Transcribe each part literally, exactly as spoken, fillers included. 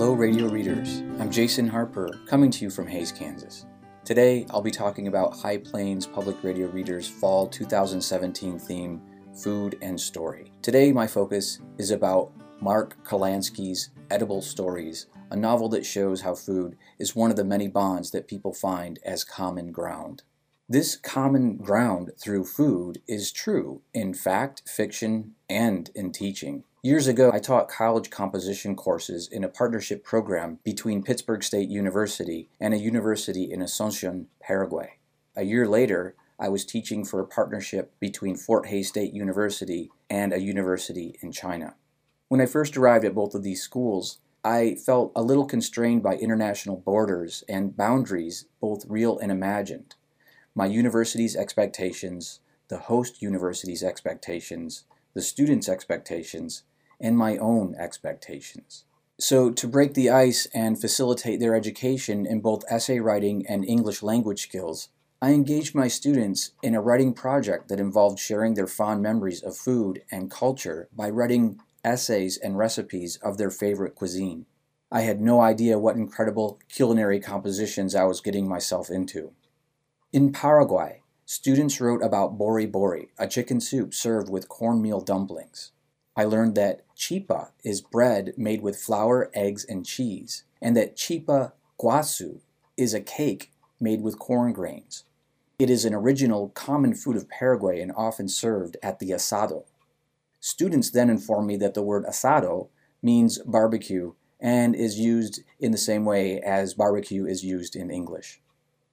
Hello radio readers, I'm Jason Harper, coming to you from Hays, Kansas. Today I'll be talking about High Plains Public Radio Reader's Fall two thousand seventeen theme, Food and Story. Today my focus is about Mark Kurlansky's Edible Stories, a novel that shows how food is one of the many bonds that people find as common ground. This common ground through food is true in fact, fiction, and in teaching. Years ago, I taught college composition courses in a partnership program between Pittsburg State University and a university in Asunción, Paraguay. A year later, I was teaching for a partnership between Fort Hays State University and a university in China. When I first arrived at both of these schools, I felt a little constrained by international borders and boundaries, both real and imagined. My university's expectations, the host university's expectations, the students' expectations, and my own expectations. So to break the ice and facilitate their education in both essay writing and English language skills, I engaged my students in a writing project that involved sharing their fond memories of food and culture by writing essays and recipes of their favorite cuisine. I had no idea what incredible culinary compositions I was getting myself into. In Paraguay, students wrote about bori bori, a chicken soup served with cornmeal dumplings. I learned that chipa is bread made with flour, eggs, and cheese, and that chipa guasu is a cake made with corn grains. It is an original common food of Paraguay and often served at the asado. Students then informed me that the word asado means barbecue and is used in the same way as barbecue is used in English.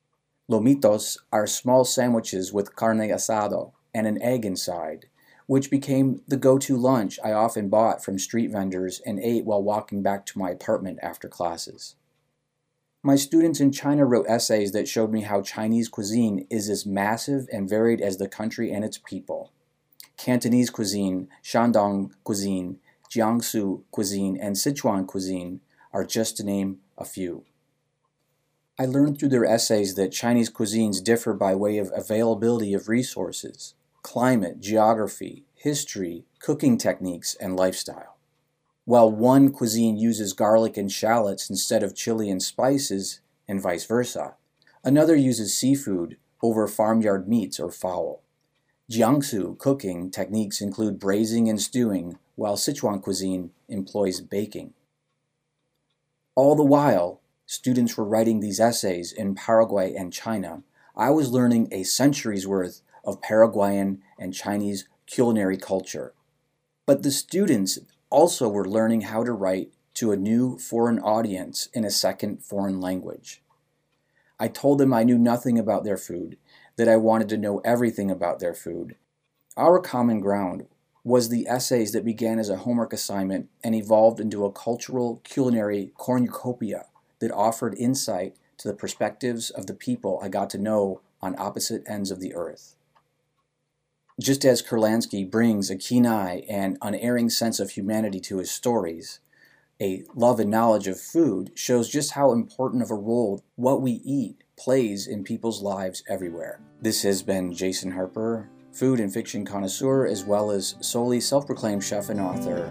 Lomitos are small sandwiches with carne asado and an egg inside, which became the go-to lunch I often bought from street vendors and ate while walking back to my apartment after classes. My students in China wrote essays that showed me how Chinese cuisine is as massive and varied as the country and its people. Cantonese cuisine, Shandong cuisine, Jiangsu cuisine, and Sichuan cuisine are just to name a few. I learned through their essays that Chinese cuisines differ by way of availability of resources, climate, geography, history, cooking techniques, and lifestyle. While one cuisine uses garlic and shallots instead of chili and spices, and vice versa, another uses seafood over farmyard meats or fowl. Jiangsu cooking techniques include braising and stewing, while Sichuan cuisine employs baking. All the while, students were writing these essays in Paraguay and China. I was learning a century's worth of Paraguayan and Chinese culinary culture. But the students also were learning how to write to a new foreign audience in a second foreign language. I told them I knew nothing about their food, that I wanted to know everything about their food. Our common ground was the essays that began as a homework assignment and evolved into a cultural culinary cornucopia that offered insight to the perspectives of the people I got to know on opposite ends of the earth. Just as Kurlansky brings a keen eye and unerring sense of humanity to his stories, a love and knowledge of food shows just how important of a role what we eat plays in people's lives everywhere. This has been Jason Harper, food and fiction connoisseur, as well as solely self-proclaimed chef and author.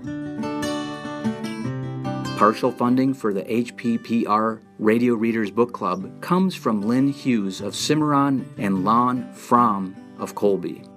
Partial funding for the H P P R Radio Readers Book Club comes from Lynn Hughes of Cimarron and Lon Fromm of Colby.